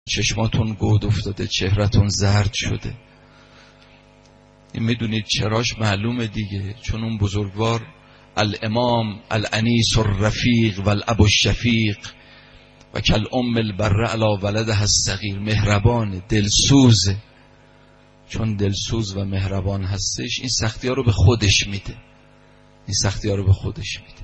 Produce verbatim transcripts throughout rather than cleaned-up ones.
چشماتون گود افتاده، چهرتون زرد شده. این میدونید چراش معلومه دیگه، چون اون بزرگوار الامام الانیس الرفیق و الاب الشفیق و کل ام البر علی ولدها الصغیر، مهربان، دلسوزه. چون دلسوز و مهربان هستش این سختی ها رو به خودش میده، این سختی ها رو به خودش میده.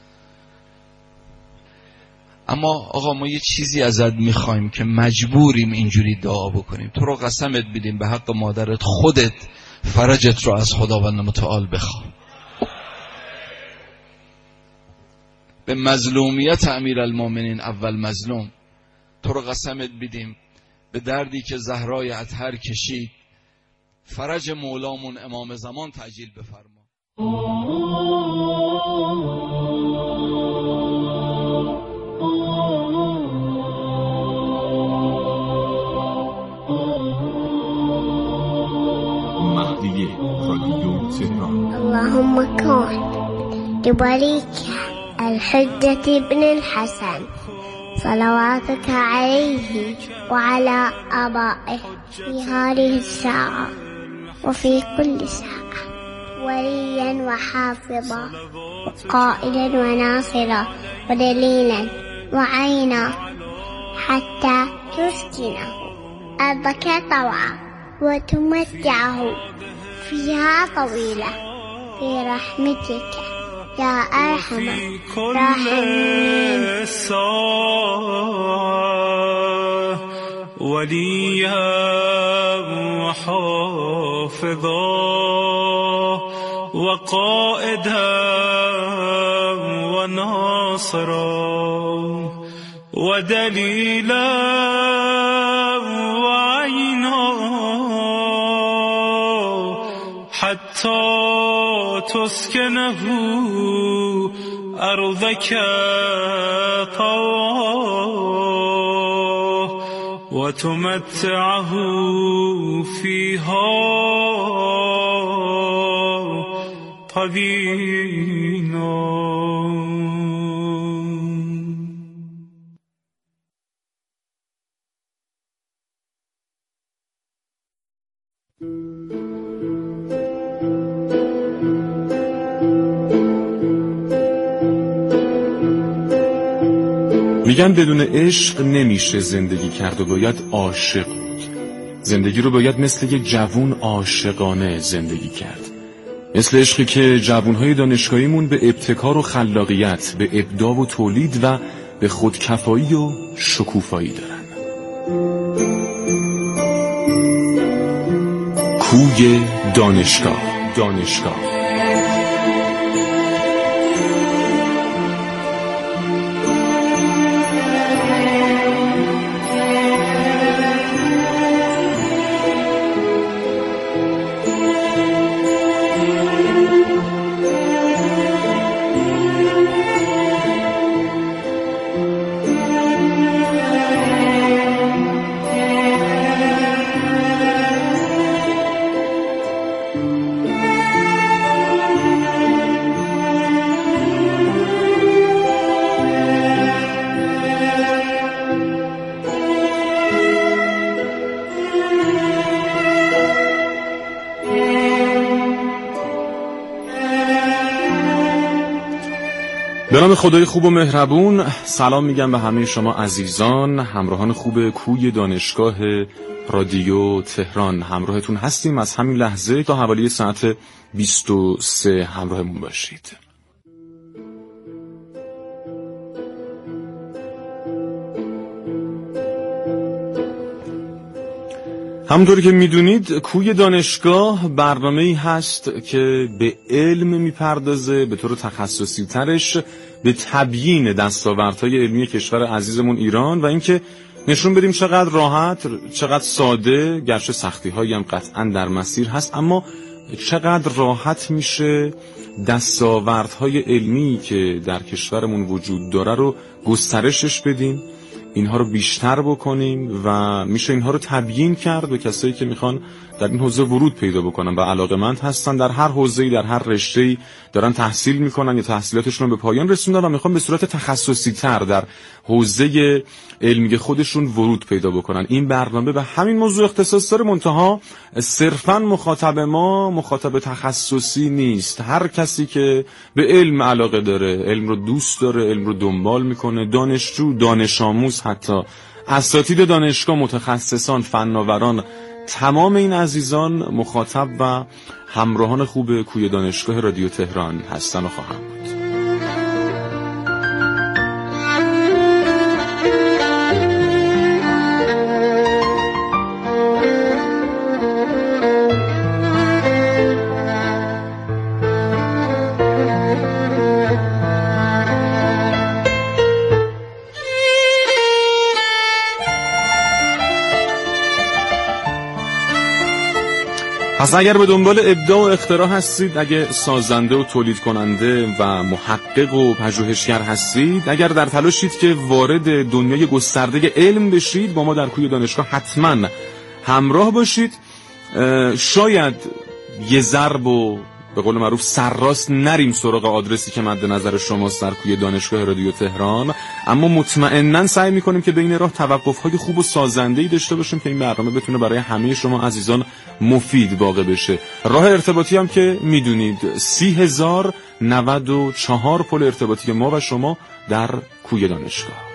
اما آقا ما یه چیزی ازت میخوایم که مجبوریم اینجوری دعا بکنیم. تو رو قسمت بدیم به حق مادرت، خودت فرجت رو از خداوند متعال بخوا. به مظلومیت امیرالمومنین اول مظلوم، تو رو قسمت بدیم به دردی که زهرای اطهر کشید، فرج مولامون امام زمان تعجیل بفرما. مهدی رادیو تهران. اللهم كن لوليك الحجة ابن الحسن صلواتك عليه وعلى آبائه في هذه الساعة وفي كل ساعة وليا وحافظا وقائدا وناصرا ودليلا وعينا حتى تسكنه أرضك طوعا وتمتعه فيها طويلة في رحمتك يا أرحم الراحمين. وليا وحافظا وقائدا وناصرا ودليلا وعينا حتى تسكنه أرضك طوعا وتمتعه فيها طويلا. میگن بدون عشق نمیشه زندگی کرد و باید عاشق بود. زندگی رو باید مثل یک جوون عاشقانه زندگی کرد، مثل عشقی که جوونهای دانشگاهیمون به ابتکار و خلاقیت، به ابداع و تولید و به خودکفایی و شکوفایی دارن. کوی دانشگاه. دانشگاه به نام خدای خوب و مهربون. سلام میگم به همه شما عزیزان، همراهان خوب کوی دانشگاه رادیو تهران. همراهتون هستیم از همین لحظه تا حوالی ساعت بیست و سه همراهمون باشید. همونطوری که میدونید کوی دانشگاه برنامه‌ای هست که به علم میپردازه، به طور تخصصی ترش به تبیین دستاوردهای علمی کشور عزیزمون ایران و اینکه نشون بدیم چقدر راحت، چقدر ساده، گرچه سختی‌هایی هم قطعاً در مسیر هست، اما چقدر راحت میشه دستاوردهای علمی که در کشورمون وجود داره رو گسترشش بدیم اینها رو بیشتر بکنیم و میشه اینها رو تبیین کرد به کسایی که میخوان در این حوزه ورود پیدا بکنن و علاقه‌مند هستن، در هر حوزه‌ای، در هر رشته‌ای دارن تحصیل میکنن یا تحصیلاتشون رو به پایان رسوندن و میخوان به صورت تخصصی تر در حوزه علمی خودشون ورود پیدا بکنن. این برنامه به همین موضوع اختصاص داره، منتها صرفاً مخاطب ما مخاطب تخصصی نیست. هر کسی که به علم علاقه داره، علم رو دوست داره، علم رو دنبال میکنه، دانشجو، دانش آموز، حتی اساتید دانشگاه، متخصصان، فناوران، تمام این عزیزان مخاطب و همراهان خوب کوی دانشگاه رادیو تهران هستن و خواهند بود. پس اگر به دنبال ابداع و اختراع هستید، اگه سازنده و تولید کننده و محقق و پژوهشگر هستید، اگر در تلاشید که وارد دنیای گسترده علم بشید، با ما در کوی دانشگاه حتما همراه باشید. شاید یه ضرب و به قول معروف سرراست نریم سراغ آدرسی که مد نظر شماست در کوی دانشگاه رادیو تهران، اما مطمئناً سعی می‌کنیم که بین راه توقف‌های خوب و سازنده‌ای داشته باشیم که این برنامه بتونه برای همه شما عزیزان مفید واقع بشه. راه ارتباطی هم که میدونید سی هزار نود و چهار پل ارتباطی ما و شما در کوی دانشگاه.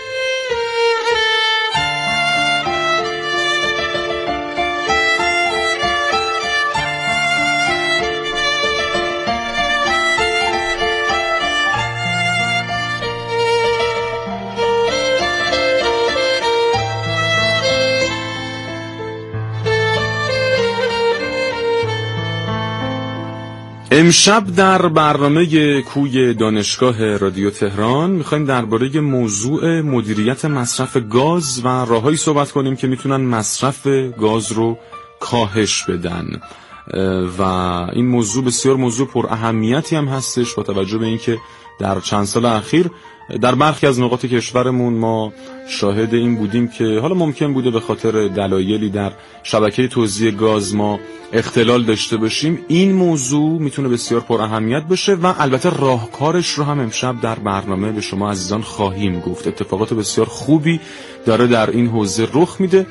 امشب در برنامه کوی دانشگاه رادیو تهران میخوایم درباره موضوع مدیریت مصرف گاز و راههایی صحبت کنیم که میتونن مصرف گاز رو کاهش بدن و این موضوع بسیار موضوع پر اهمیتی هم هستش با توجه به اینکه در چند سال اخیر در برخی از نقاط کشورمون ما شاهد این بودیم که حالا ممکن بوده به خاطر دلایلی در شبکه توزیع گاز ما اختلال داشته باشیم. این موضوع میتونه بسیار پر اهمیت باشه و البته راهکارش رو هم امشب در برنامه به شما عزیزان خواهیم گفت. اتفاقات بسیار خوبی داره در این حوزه رخ میده.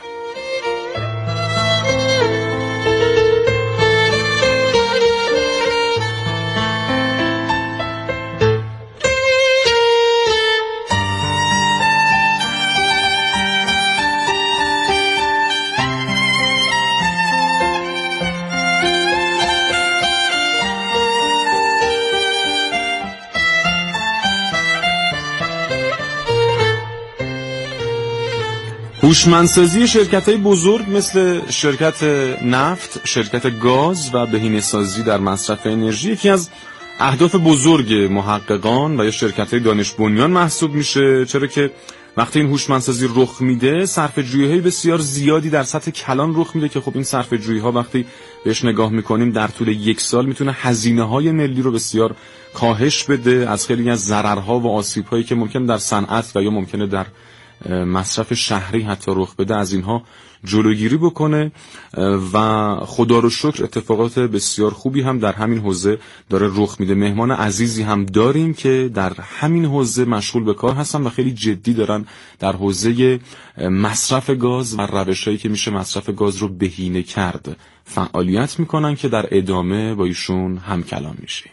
هوشمندسازی شرکت‌های بزرگ مثل شرکت نفت، شرکت گاز و بهینه‌سازی در مصرف انرژی یکی از اهداف بزرگ محققان و یا شرکت‌های دانش بنیان محسوب میشه، چرا که وقتی این هوشمندسازی رخ میده صرفه‌جویی‌های بسیار زیادی در سطح کلان رخ میده که خب این صرفه‌جویی‌ها وقتی بهش نگاه میکنیم در طول یک سال میتونه هزینه‌های ملی رو بسیار کاهش بده، از خیلی از ضررها و آسیب‌هایی که ممکن در صنعت و یا ممکنه در مصرف شهری حتی رخ بده از اینها جلوگیری بکنه و خدا رو شکر اتفاقات بسیار خوبی هم در همین حوزه داره رخ میده. مهمان عزیزی هم داریم که در همین حوزه مشغول به کار هستن و خیلی جدی دارن در حوزه مصرف گاز و روشایی که میشه مصرف گاز رو بهینه کرد فعالیت میکنن که در ادامه با ایشون هم کلام میشیم.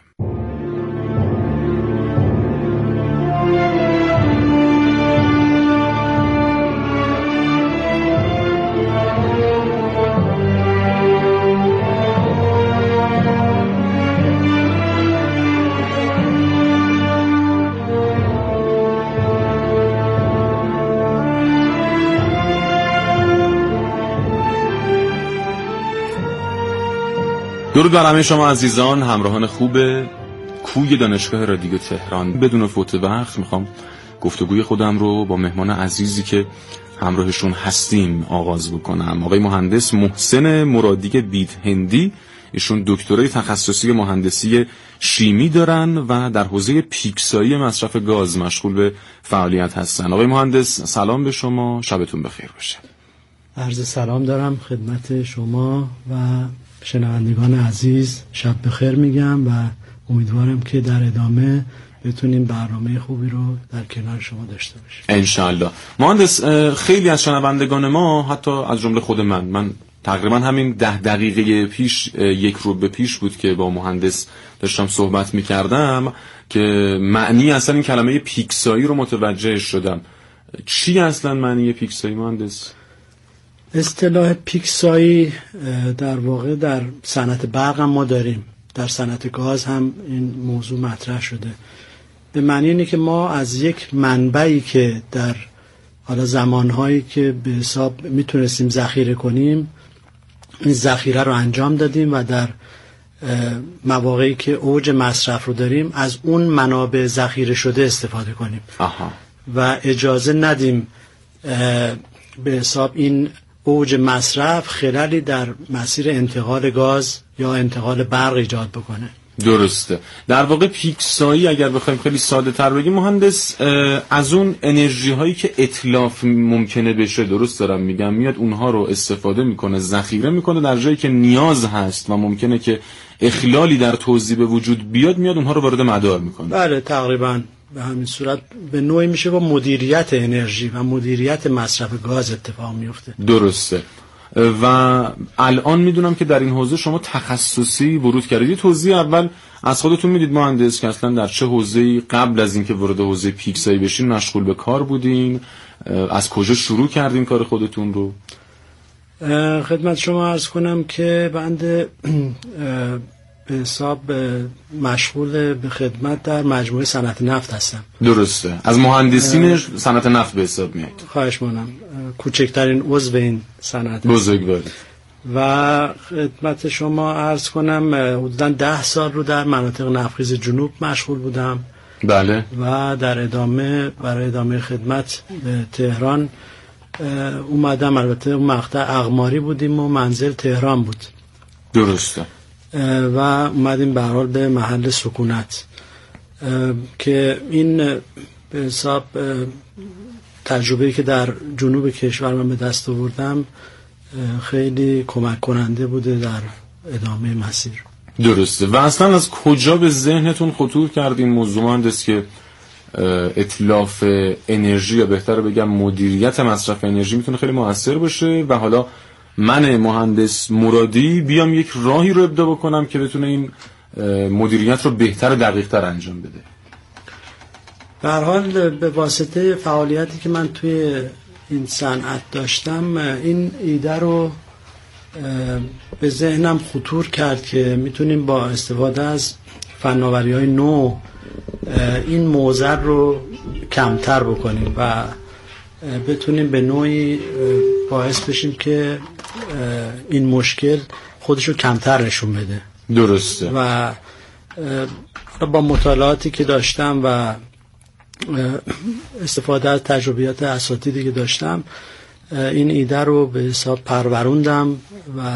درود بر همه شما عزیزان، همراهان خوب کوی دانشگاه رادیو تهران. بدون فوت وقت میخوام گفتگوی خودم رو با مهمان عزیزی که همراهشون هستیم آغاز بکنم. آقای مهندس محسن مرادی بیت هندی ایشون دکترای تخصصی مهندسی شیمی دارن و در حوزه پیکسایی مصرف گاز مشغول به فعالیت هستن. آقای مهندس سلام به شما، شبتون بخیر باشه. عرض سلام دارم خدمت شما و شنوندگان عزیز، شب بخیر میگم و امیدوارم که در ادامه بتونیم برنامه خوبی رو در کنار شما داشته باشیم انشالله. مهندس، خیلی از شنوندگان ما، حتی از جمله خود من من تقریبا همین ده دقیقه پیش، یک رو به پیش بود که با مهندس داشتم صحبت میکردم که معنی اصلا این کلمه پیکسایی رو متوجه شدم. چی اصلا معنی پیکسایی مهندس؟ اصطلاح پیکسایی در واقع در صنعت برق هم ما داریم، در صنعت گاز هم این موضوع مطرح شده. به معنی اینه که ما از یک منبعی که در حالا زمانهایی که به حساب میتونستیم ذخیره کنیم، این ذخیره رو انجام دادیم و در مواقعی که اوج مصرف رو داریم از اون منابع ذخیره شده استفاده کنیم. آها. و اجازه ندیم به حساب این اوج مصرف خللی در مسیر انتقال گاز یا انتقال برق ایجاد بکنه. درسته. در واقع پیکسایی اگر بخوایم خیلی ساده تر بگیم مهندس، از اون انرژی هایی که اتلاف ممکنه بشه، درست دارم میگم، میاد اونها رو استفاده میکنه، ذخیره میکنه، در جایی که نیاز هست و ممکنه که اخلالی در توزیع به وجود بیاد، میاد اونها رو وارد مدار میکنه. بله تقریبا به همین صورت به نوعی میشه با مدیریت انرژی و مدیریت مصرف گاز اتفاق میفته. درسته. و الان میدونم که در این حوزه شما تخصصی ورود کردید. توضیح اول از خودتون میدید مهندس که اصلا در چه حوزه‌ای قبل از اینکه وارد حوزه پیکسایی بشین مشغول به کار بودین، از کجا شروع کردین کار خودتون رو؟ خدمت شما عرض کنم که بنده به حساب مشغول به خدمت در مجموعه صنعت نفت هستم. درسته. از مهندسین صنعت نفت به حساب میاد. خواهش می‌کنم. کوچکترین عضو این صنعت. بزرگوار. و خدمت شما عرض کنم حدوداً ده سال رو در مناطق نفتخیز جنوب مشغول بودم. بله. و در ادامه برای ادامه خدمت به تهران اومدم. البته اون مقطع اقماری بودیم و منزل تهران بود. درسته. و اومدیم به هر حال به محل سکونت که این به حساب تجربه‌ای که در جنوب کشور من به دست آوردم خیلی کمک کننده بوده در ادامه مسیر. درسته. و اصلا از کجا به ذهنتون خطور کرد این موضوع مهندس که اتلاف انرژی یا بهتر بگم مدیریت مصرف انرژی میتونه خیلی مؤثر باشه و حالا من مهندس مرادی بیام یک راهی رو ابدا بکنم که بتونه این مدیریت رو بهتر و دقیق‌تر انجام بده؟ به هر حال به واسطه فعالیتی که من توی این صنعت داشتم این ایده رو به ذهنم خطور کرد که میتونیم با استفاده از فناوری‌های نو این موزر رو کمتر بکنیم و بتونیم به نوعی باعث بشیم که این مشکل خودشو کمتر نشون بده. درسته. و با مطالعاتی که داشتم و استفاده از تجربیات اساتیدی که داشتم این ایده رو به حساب پروروندم و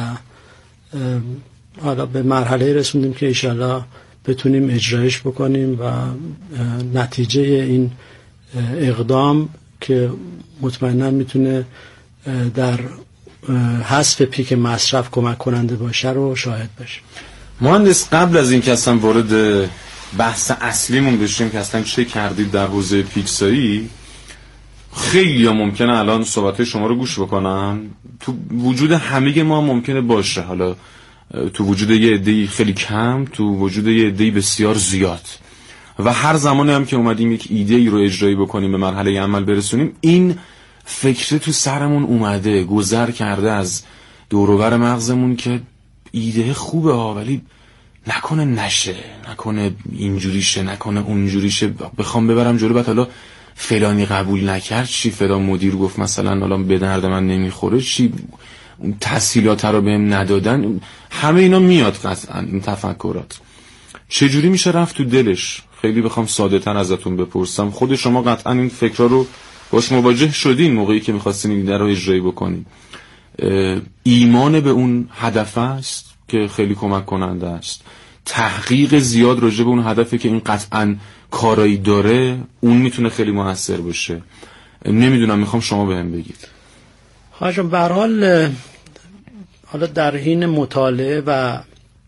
حالا به مرحله رسوندیم که انشالله بتونیم اجرایش بکنیم و نتیجه این اقدام که مطمئنا میتونه در حذف پیک مصرف کمک کننده باشه رو شاهد باشیم. مهندس قبل از این که اصلا وارد بحث اصلیمون بشیم که اصلا چه کردید در حوزه پیکسایی، خیلی ممکنه الان صحبت شما رو گوش بکنن، تو وجود همه ما ممکنه باشه، حالا تو وجود یه عده‌ای خیلی کم، تو وجود یه عده‌ای بسیار زیاد، و هر زمانی هم که اومدیم یک ایده ای رو اجرایی بکنیم به مرحله عمل برسونیم این فکر تو سرمون اومده گذر کرده از دور و بر مغزمون که ایده خوبه ها ولی نکنه نشه، نکنه اینجوریشه، نکنه اونجوریشه، بخوام ببرم جلو بعد حالا فلانی قبول نکرد چی، فلان مدیر گفت مثلا حالا به درد من نمیخوره چی، اون تسهیلات رو بهم ندادن، همه اینا میاد قطعا این تفکرات. چجوری میشه رفت تو دلش؟ خیلی بخوام ساده تر ازتون بپرسم، خود شما قطعا این فکرها رو باش مواجه شدین موقعی که میخواستین این ایده رو اجرایی بکنین. ایمان به اون هدف است، که خیلی کمک کننده است. تحقیق زیاد راجع به اون هدفی که این قطعاً کارایی داره، اون میتونه خیلی موثر باشه. نمیدونم، میخوام شما بهم بگید. خواهشم به هر حال حالا در حین مطالعه و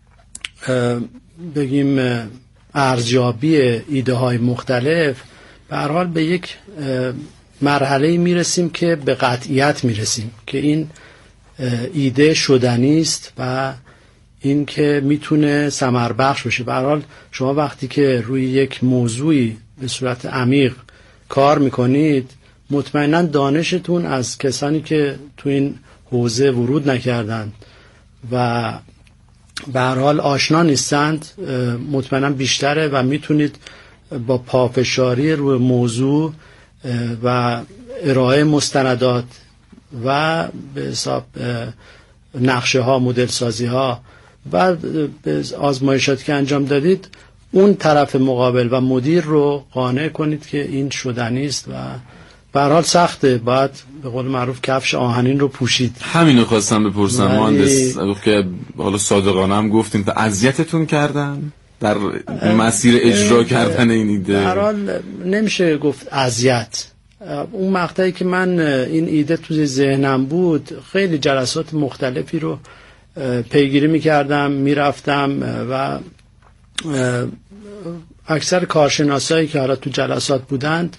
بگیم ارزیابی ایده های مختلف به هر حال به یک مرحله میرسیم که به قطعیت میرسیم که این ایده شدنی است و این که میتونه ثمر بخش بشه. به هر حال شما وقتی که روی یک موضوعی به صورت عمیق کار میکنید، مطمئنا دانشتون از کسانی که تو این حوزه ورود نکردند و به هر حال آشنا نیستند مطمئنا بیشتره و میتونید با پافشاری روی موضوع و ارائه مستندات و به حساب نقشه ها، مدل سازی ها و آزمایشاتی که انجام دادید اون طرف مقابل و مدیر رو قانع کنید که این شدنی است و به هر حال سخته، باید به قول معروف کفش آهنین رو پوشید. همینو خواستم بپرسم ولی... مهندس که حالا صادقانه هم گفتیم که اذیتتون کردن در مسیر اجرا کردن این ایده. به هر حال نمیشه گفت اذیت. اون مقطعی که من این ایده تو ذهنم بود خیلی جلسات مختلفی رو پیگیری میکردم، میرفتم و اکثر کارشناسایی که حالا تو جلسات بودند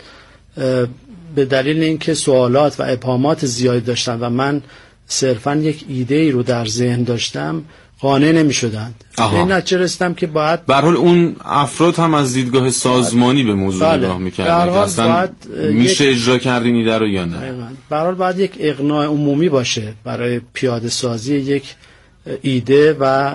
به دلیل اینکه سوالات و ابهامات زیادی داشتن و من صرفا یک ایده ای رو در ذهن داشتم قانع نمی شدند. به این نتیجه رسیدم که باید به هر حال اون افراد هم از دیدگاه سازمانی به موضوع نگاه می‌کردن که اصلا میشه یک... اجرا کردین ایده رو یا نه. به هر حال باید یک اقناع عمومی باشه برای پیاده سازی یک ایده و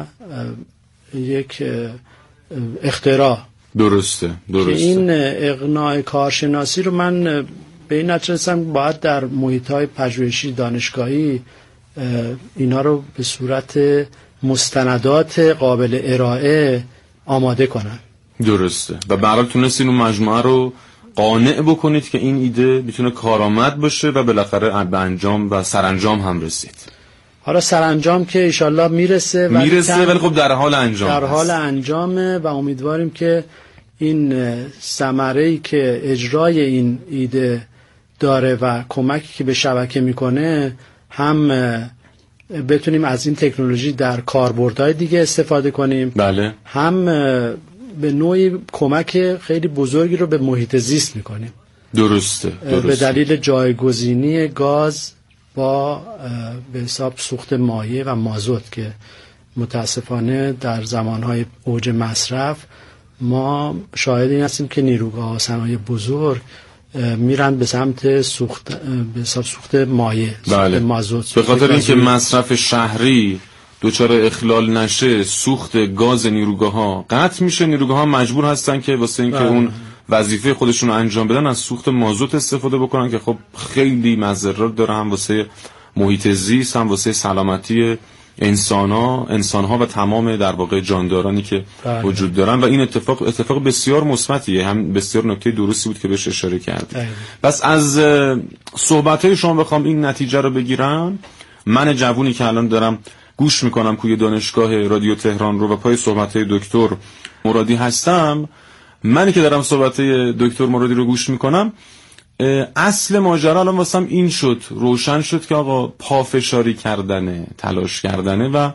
یک اختراع. درسته درسته. که این اقناع کارشناسی رو من به این نتیجه رسیدم باید در محیط‌های پژوهشی دانشگاهی اینا رو به صورت مستندات قابل ارائه آماده کنن. درسته. و به هر حال تونستین اون مجموعه رو قانع بکنید که این ایده میتونه کارآمد باشه و بالاخره به انجام و سرانجام هم رسید. حالا سرانجام که انشالله میرسه ولی میرسه ولی خب در حال انجام در حال هست. انجامه و امیدواریم که این ثمره‌ای که اجرای این ایده داره و کمکی که به شبکه میکنه هم بتونیم از این تکنولوژی در کاربردهای دیگه استفاده کنیم، بله، هم به نوعی کمک خیلی بزرگی رو به محیط زیست میکنیم. درسته, درسته. به دلیل جایگزینی گاز با به حساب سوخت مایع و مازوت که متاسفانه در زمانهای اوج مصرف ما شاهد این هستیم که نیروگاه صنایع بزرگ میرن به سمت سوخت به حساب سوخت مایع، بله. مازوت. به خاطر اینکه مصرف شهری دچار اخلال نشه، سوخت گاز نیروگاه ها قطع میشه، نیروگاه ها مجبور هستن که واسه اینکه بله. اون وظیفه خودشون رو انجام بدن از سوخت مازوت استفاده بکنن که خب خیلی مضرات داره، هم واسه محیط زیست، هم واسه سلامتی انسان‌ها انسان‌ها و تمام در واقع جاندارانی که بله. وجود دارن. و این اتفاق اتفاق بسیار مثبتیه، هم بسیار نکته درستی بود که بهش اشاره کردید. بس از صحبت‌های شما بخوام این نتیجه رو بگیرم، من جوونی که الان دارم گوش میکنم کوی دانشگاه رادیو تهران رو و پای صحبت‌های دکتر مرادی هستم، منی که دارم صحبت‌های دکتر مرادی رو گوش میکنم، اصل ماجرا الان واسم این شد، روشن شد که آقا پافشاری کردنه، تلاش کردنه و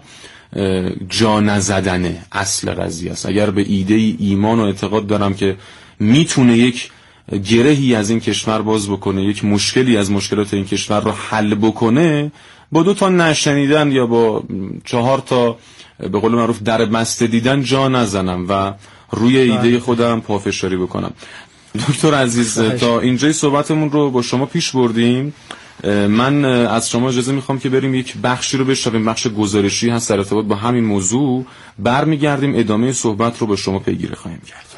جا نزدنه اصل قضیه است. اگر به ایده ای ایمان و اعتقاد دارم که میتونه یک گرهی از این کشور باز بکنه، یک مشکلی از مشکلات این کشور رو حل بکنه، با دو تا نشنیدن یا با چهار تا به قول معروف در بسته دیدن جا نزنم و روی ایده خودم پافشاری بکنم. دکتر عزیز تا اینجای صحبتمون رو با شما پیش بردیم. من از شما اجازه میخوام که بریم یک بخشی رو بشنویم، بخش گزارشی هست در ارتباط با همین موضوع، برمیگردیم ادامه صحبت رو با شما پیگیری خواهیم کرد.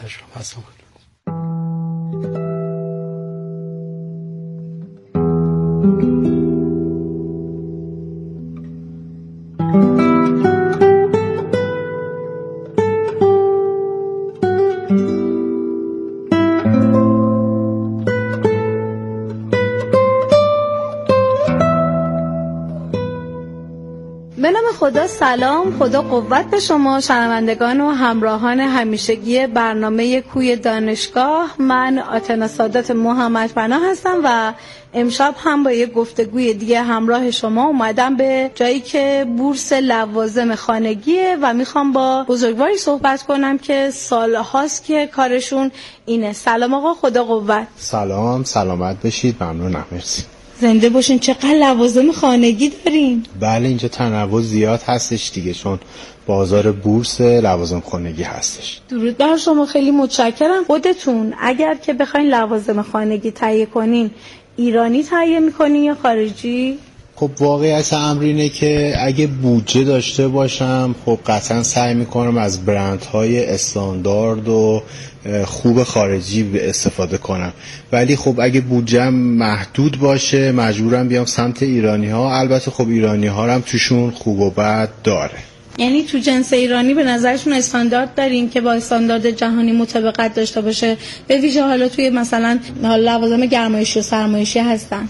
به نام خدا. سلام، خدا قوت به شما شنوندگان و همراهان همیشگی برنامه کوی دانشگاه. من آتنا سادات محمد پناه هستم و امشب هم با یک گفتگوی دیگه همراه شما اومدم به جایی که بورس لوازم خانگیه و میخوام با بزرگواری صحبت کنم که سالهاست که کارشون اینه. سلام آقا، خدا قوت. سلام، سلامت بشید. ممنونم، مرسی. زنده باشین. چقدر لوازم خانگی دارین؟ بله، اینجا تنوع زیاد هستش دیگه، چون بازار بورس لوازم خانگی هستش. درود بر شما، خیلی متشکرم. خودتون اگر که بخواین لوازم خانگی تهیه کنین، ایرانی تهیه میکنین یا خارجی؟ خب واقعیت امر اینه که اگه بودجه داشته باشم خب قطعا سعی میکنم از برندهای استاندارد و خوب خارجی استفاده کنم، ولی خب اگه بودجه محدود باشه مجبورم بیام سمت ایرانی ها. البته خب ایرانی ها هم توشون خوب و بد داره. یعنی تو جنس ایرانی به نظرشون استاندارد دارین که با استاندارد جهانی مطابقت داشته باشه، به ویژه حالا توی مثلا لوازم گرمایشی و سرمایشی هستن؟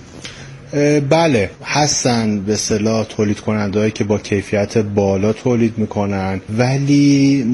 بله هستن، به اصطلاح تولید کننده‌هایی که با کیفیت بالا تولید میکنن، ولی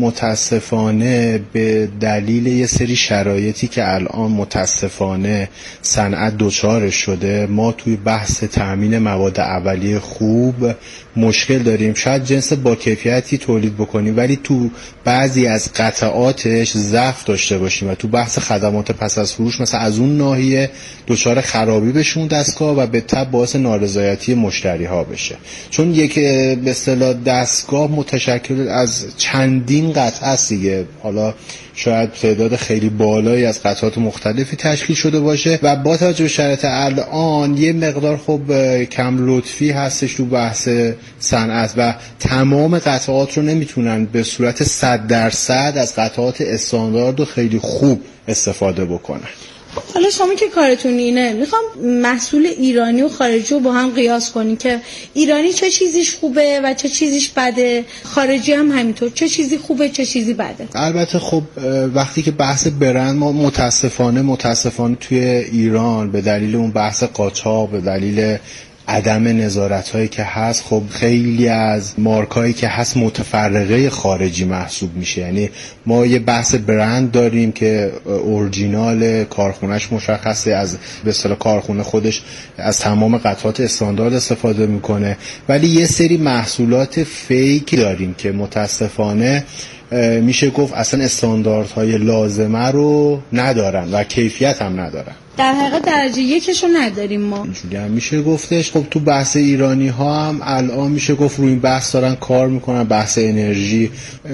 متاسفانه به دلیل یه سری شرایطی که الان متاسفانه صنعت دچار شده، ما توی بحث تامین مواد اولیه خوب مشکل داریم. شاید جنس با کیفیتی تولید بکنیم ولی تو بعضی از قطعاتش ضعف داشته باشیم و تو بحث خدمات پس از فروش مثلا از اون ناحیه دچار خرابی بشون دستگاه و به تبع باعث نارضایتی مشتری ها بشه، چون یک به اصطلاح دستگاه متشکل از چندین قطعه است دیگه. حالا شاید تعداد خیلی بالایی از قطعات مختلفی تشکیل شده باشه و با توجه به شرایط الان یه مقدار خب کم لطفی هستش تو بحث صنعت و تمام قطعات رو نمیتونن به صورت صد درصد از قطعات استاندارد و خیلی خوب استفاده بکنن. حالا شما که کارتون اینه، میخوام محصول ایرانی و خارجی رو با هم قیاس کنین که ایرانی چه چیزیش خوبه و چه چیزیش بده، خارجی هم همینطور چه چیزی خوبه چه چیزی بده. البته خب وقتی که بحث برند، ما متاسفانه متاسفانه توی ایران به دلیل اون بحث قاچاق، به دلیل عدم نظارت هایی که هست، خب خیلی از مارک هایی که هست متفرقه خارجی محسوب میشه. یعنی ما یه بحث برند داریم که اورجینال کارخونهش مشخصه، از به اصطلاح کارخونه خودش از تمام قطعات استاندارد استفاده میکنه، ولی یه سری محصولات فیک داریم که متاسفانه میشه گفت اصلا استانداردهای لازمه رو ندارن و کیفیت هم ندارن. در حقیقت درجه یکشو نداریم ما. اینجوری هم میشه گفتش. خب تو بحث ایرانی ها هم الان میشه گفت روی این بحث دارن کار میکنن، بحث انرژی.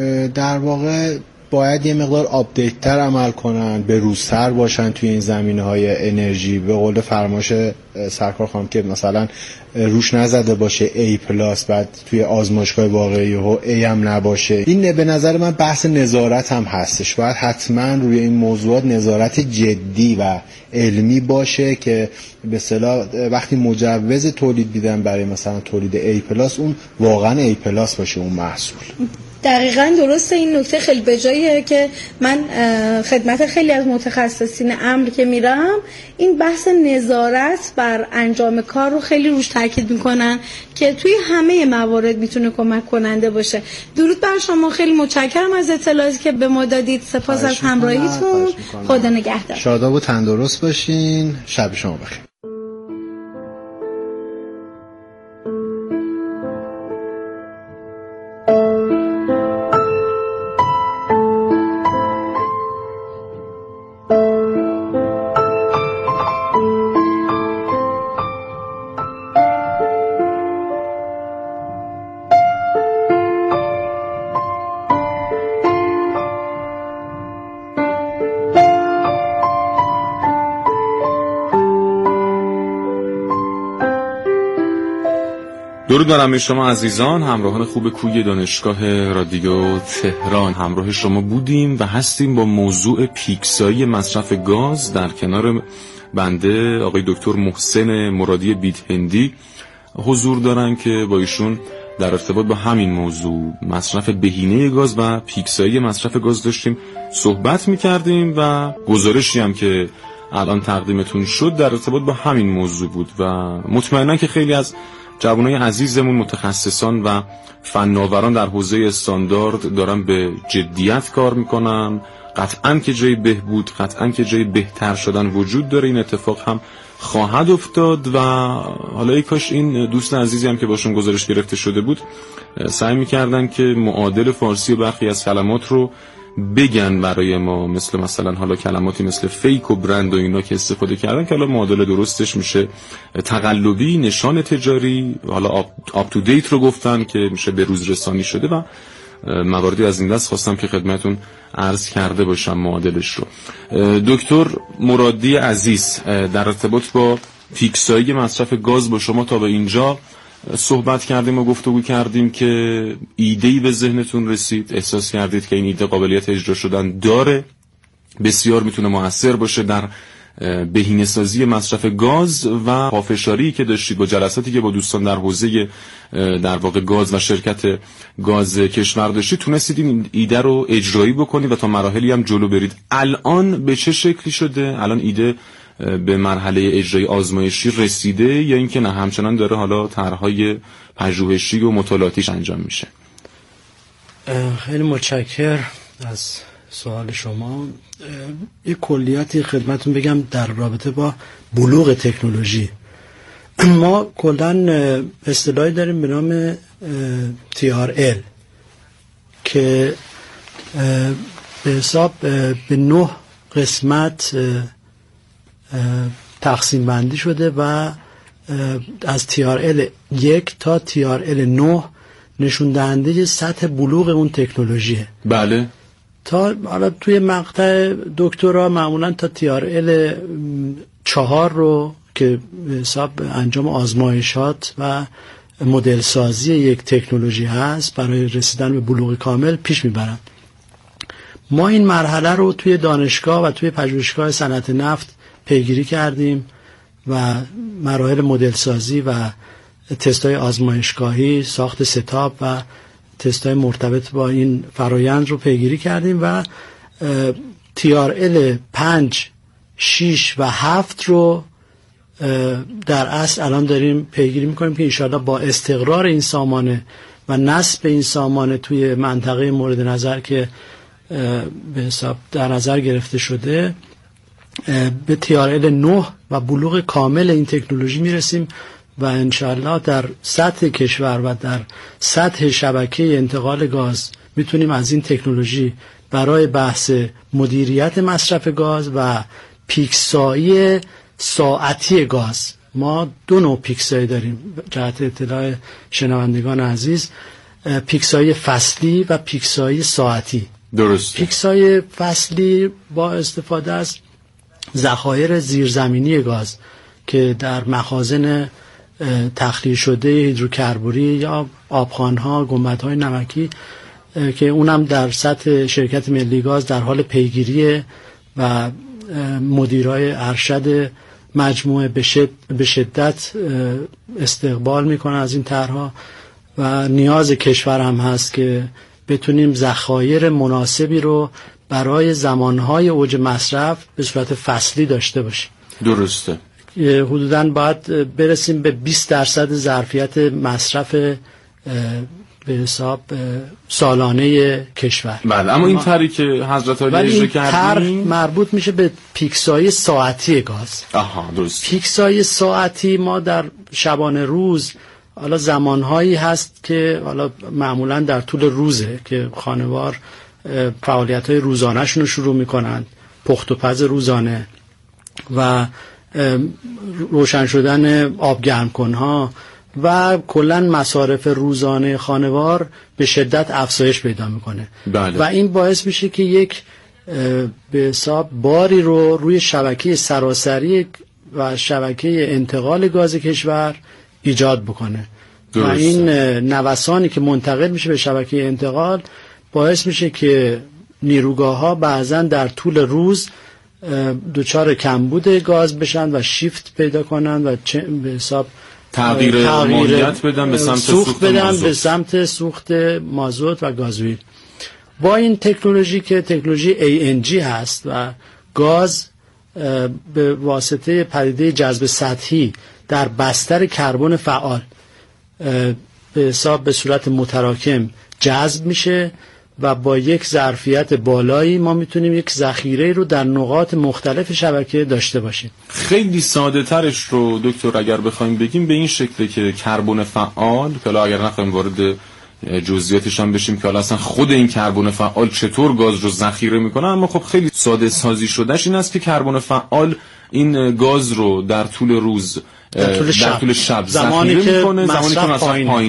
در واقع باید یه مقدار آپدیت تر عمل کنن، به روزتر باشن توی این زمینه های انرژی. به قول فرمایش سرکار خانم که مثلا روش نزده باشه A پلاس، بعد توی آزمایشگاه واقعی ها A هم نباشه. این به نظر من بحث نظارت هم هستش. باید حتما روی این موضوعات نظارت جدی و علمی باشه که به اصطلاح وقتی مجوز تولید دیدن برای مثلا تولید A پلاس، اون واقعا A پلاس باشه اون محصول. دقیقاً درسته. این نکته خیلی به جاییه که من خدمت خیلی از متخصصین امر که میرم، این بحث نظارت بر انجام کار رو خیلی روش تاکید میکنن که توی همه موارد میتونه کمک کننده باشه. درود بر شما، خیلی متشکرم از اطلاعاتی که به ما دادید. سپاس از همراهیتون. خدا نگهدار. شاداب و تندرست باشین. شب شما بخیر. درود بر همه شما عزیزان، همراهان خوب کوی دانشگاه رادیو تهران. همراه شما بودیم و هستیم با موضوع پیکسایی مصرف گاز. در کنار بنده آقای دکتر محسن مرادی بیت هندی حضور دارن که با ایشون در ارتباط با همین موضوع مصرف بهینه گاز و پیکسایی مصرف گاز داشتیم صحبت می‌کردیم و گزارشی هم که الان تقدیمتون شد در ارتباط با همین موضوع بود و مطمئنا که خیلی از جوانای عزیزمون متخصصان و فناوران در حوزه استاندارد دارن به جدیت کار میکنن. قطعاً که جای بهبود، قطعاً که جای بهتر شدن وجود داره. این اتفاق هم خواهد افتاد و حالا ای کاش این دوست عزیزی هم که باشون گزارش گرفته شده بود سعی میکردن که معادل فارسی و برخی از کلمات رو بگن برای ما، مثل مثلا حالا کلماتی مثل فیک و برند و اینا که استفاده کردن که حالا معادل درستش میشه تقلبی، نشان تجاری، حالا آپ تو دیت رو گفتن که میشه به روز رسانی شده و مواردی از این دست خواستم که خدمتون عرض کرده باشم معادلش رو. دکتر مرادی عزیز، در ارتباط با پیکسایی مصرف گاز با شما تا به اینجا صحبت کردیم و گفتگو کردیم که ایده‌ای به ذهنتون رسید، احساس کردید که این ایده قابلیت اجرا شدن داره، بسیار میتونه مؤثر باشه در بهینه‌سازی مصرف گاز و پافشاری که داشتید با جلساتی که با دوستان در حوزه در واقع گاز و شرکت گاز کشور داشتید، تونستید این ایده رو اجرایی بکنید و تا مراحلی هم جلو برید. الان به چه شکلی شده؟ الان ایده به مرحله اجرای آزمایشی رسیده یا اینکه نه همچنان داره حالا طرح‌های پژوهشی و مطالعاتیش انجام میشه؟ خیلی متشکرم از سوال شما. یک کلیاتی خدمتون بگم در رابطه با بلوغ تکنولوژی. ما کلاً اصطلاحی داریم به نام تی آر ال که به حساب به نه قسمت تقسیم بندی شده و از تی آر ال یک تا تی آر ال نه نشون دهنده سطح بلوغ اون تکنولوژیه. بله. تا حالا توی مقطع دکترا معمولا تا تی آر ال چهار رو که حساب انجام آزمایشات و مدل سازی یک تکنولوژی هست برای رسیدن به بلوغ کامل پیش میبرن. ما این مرحله رو توی دانشگاه و توی پژوهشگاه صنعت نفت پیگیری کردیم و مراحل مدل سازی و تست‌های آزمایشگاهی، ساخت ستاپ و تست‌های مرتبط با این فرایند رو پیگیری کردیم و تی آر ال پنج، شش و هفت رو در اصل الان داریم پیگیری میکنیم که انشاءالله با استقرار این سامانه و نصب این سامانه توی منطقه مورد نظر که به حساب در نظر گرفته شده به تی آر ال نه و بلوغ کامل این تکنولوژی میرسیم و انشاءالله در سطح کشور و در سطح شبکه انتقال گاز میتونیم از این تکنولوژی برای بحث مدیریت مصرف گاز و پیکسایی ساعتی گاز، ما دو نوع پیکسایی داریم جهت اطلاع شنوندگان عزیز، پیکسایی فصلی و پیکسایی ساعتی. درست. پیکسایی فصلی با استفاده از ذخایر زیرزمینی گاز که در مخازن تخلیه شده هیدروکربوری یا آبخوان‌ها، گنبدهای نمکی که اونم در سطح شرکت ملی گاز در حال پیگیری و مدیرای ارشد مجموعه به شدت استقبال میکنن از این طرح‌ها و نیاز کشور هم هست که بتونیم ذخایر مناسبی رو برای زمانهای اوج مصرف به صورت فصلی داشته باشیم. درسته. حدوداً باید برسیم به بیست درصد ظرفیت مصرف به حساب سالانه کشور. بله، اما این طرحی که حضرت عالی اجرا کردن مربوط میشه به پیکسای ساعتی گاز. آها، درست. پیکسای ساعتی ما در شبانه روز حالا زمانهایی هست که حالا معمولا در طول روزه که خانوار فعالیت‌های روزانه‌شون رو شروع میکنن، پخت و پز روزانه و روشن شدن آب گرمکن‌ها و کلاً مصارف روزانه خانوار به شدت افزایش پیدا میکنه. بله. و این باعث میشه که یک به حساب باری رو روی شبکه سراسری و شبکه انتقال گاز کشور ایجاد بکنه. درسته. و این نوسانی که منتقل میشه به شبکه انتقال باعث میشه که نیروگاه‌ها بعضاً در طول روز دچار کمبود گاز بشن و شیفت پیدا کنن و به حساب تغییر ماهیت بدن به سمت سوخت, سوخت بدن مازوت. به سمت سوخت مازوت و گازوئیل. با این تکنولوژی که تکنولوژی ای ان جی هست و گاز به واسطه پدیده جذب سطحی در بستر کربن فعال به حساب به صورت متراکم جذب میشه و با یک ظرفیت بالایی ما میتونیم یک ذخیره رو در نقاط مختلف شبکه داشته باشیم. خیلی ساده ترش رو دکتر اگر بخوایم بگیم به این شکله که کربن فعال، که حالا اگر نخوایم وارد جزئیاتش هم بشیم که حالا اصلا خود این کربن فعال چطور گاز رو ذخیره میکنه، اما خب خیلی ساده سازی شدهش این است که کربن فعال این گاز رو در طول روز در طول شب, در طول شب زمانی ذخیره که میکنه، زمانی که مصرف مصرف پایین